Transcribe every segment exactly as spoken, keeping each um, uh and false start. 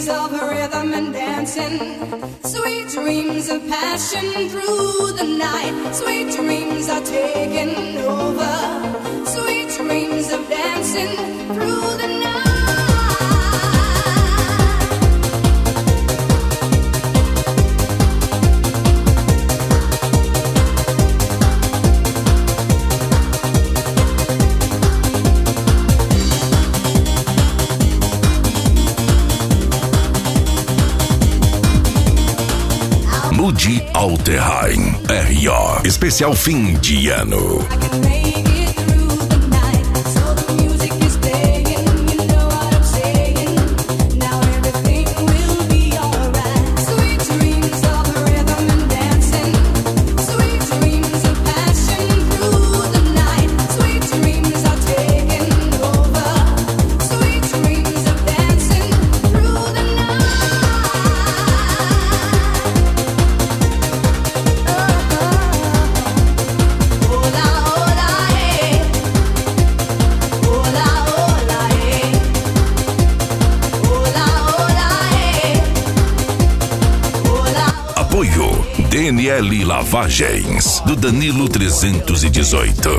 of rhythm and dancing, sweet dreams of passion through the night. Sweet dreams are taking over, sweet dreams of dancing through the night. Mude Alterheim R O Especial fim de ano. D N L Lavagens, do Danilo trezentos e dezoito.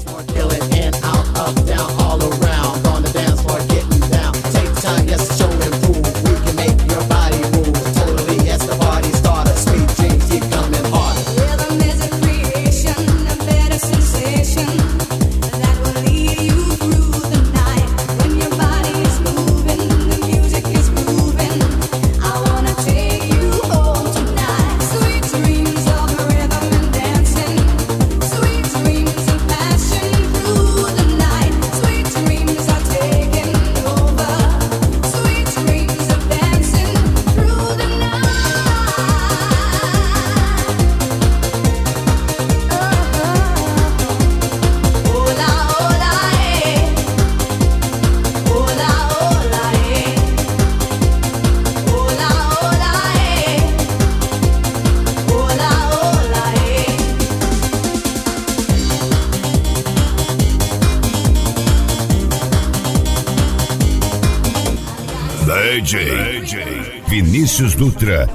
D J Vinícius Dutra.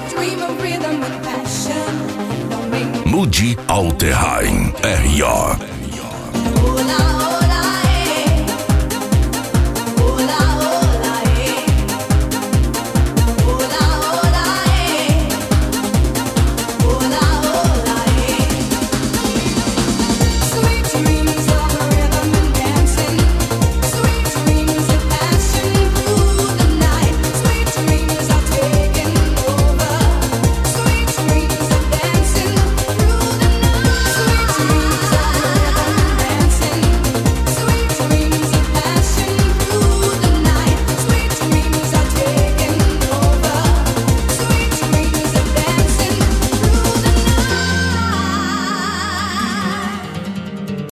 Mude Alterheim R O